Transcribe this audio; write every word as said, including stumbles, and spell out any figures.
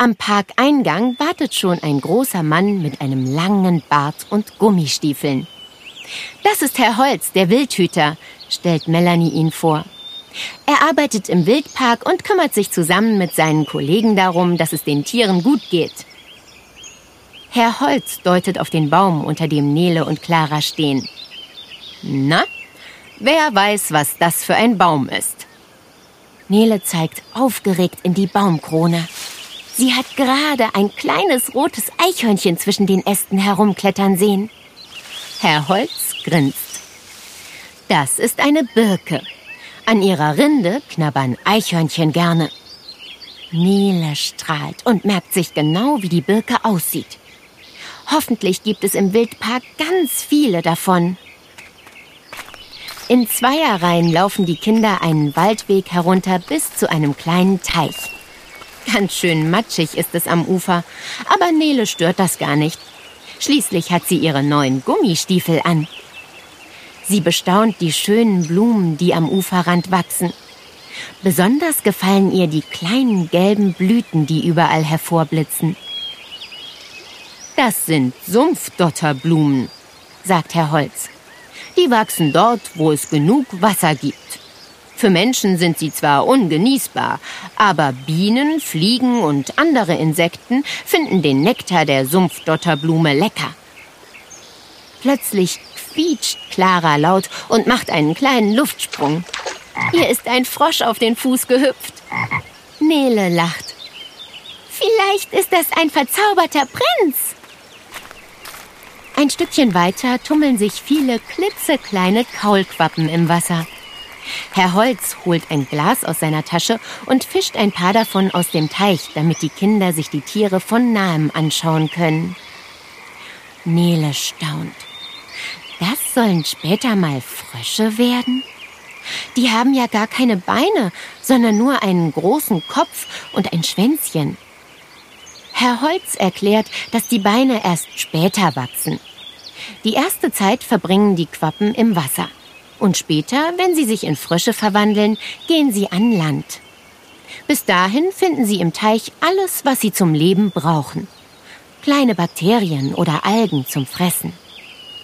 Am Parkeingang wartet schon ein großer Mann mit einem langen Bart und Gummistiefeln. »Das ist Herr Holz, der Wildhüter«, stellt Melanie ihn vor. Er arbeitet im Wildpark und kümmert sich zusammen mit seinen Kollegen darum, dass es den Tieren gut geht. Herr Holz deutet auf den Baum, unter dem Nele und Clara stehen. »Na, wer weiß, was das für ein Baum ist?« Nele zeigt aufgeregt in die Baumkrone. Sie hat gerade ein kleines rotes Eichhörnchen zwischen den Ästen herumklettern sehen. Herr Holz grinst. Das ist eine Birke. An ihrer Rinde knabbern Eichhörnchen gerne. Nele strahlt und merkt sich genau, wie die Birke aussieht. Hoffentlich gibt es im Wildpark ganz viele davon. In Zweierreihen laufen die Kinder einen Waldweg herunter bis zu einem kleinen Teich. Ganz schön matschig ist es am Ufer, aber Nele stört das gar nicht. Schließlich hat sie ihre neuen Gummistiefel an. Sie bestaunt die schönen Blumen, die am Uferrand wachsen. Besonders gefallen ihr die kleinen gelben Blüten, die überall hervorblitzen. »Das sind Sumpfdotterblumen«, sagt Herr Holz. »Die wachsen dort, wo es genug Wasser gibt. Für Menschen sind sie zwar ungenießbar, aber Bienen, Fliegen und andere Insekten finden den Nektar der Sumpfdotterblume lecker.« Plötzlich quietscht Clara laut und macht einen kleinen Luftsprung. Ihr ist ein Frosch auf den Fuß gehüpft. Nele lacht. »Vielleicht ist das ein verzauberter Prinz.« Ein Stückchen weiter tummeln sich viele klitzekleine Kaulquappen im Wasser. Herr Holz holt ein Glas aus seiner Tasche und fischt ein paar davon aus dem Teich, damit die Kinder sich die Tiere von nahem anschauen können. Nele staunt. Das sollen später mal Frösche werden? Die haben ja gar keine Beine, sondern nur einen großen Kopf und ein Schwänzchen. Herr Holz erklärt, dass die Beine erst später wachsen. Die erste Zeit verbringen die Quappen im Wasser. Und später, wenn sie sich in Frösche verwandeln, gehen sie an Land. Bis dahin finden sie im Teich alles, was sie zum Leben brauchen. Kleine Bakterien oder Algen zum Fressen.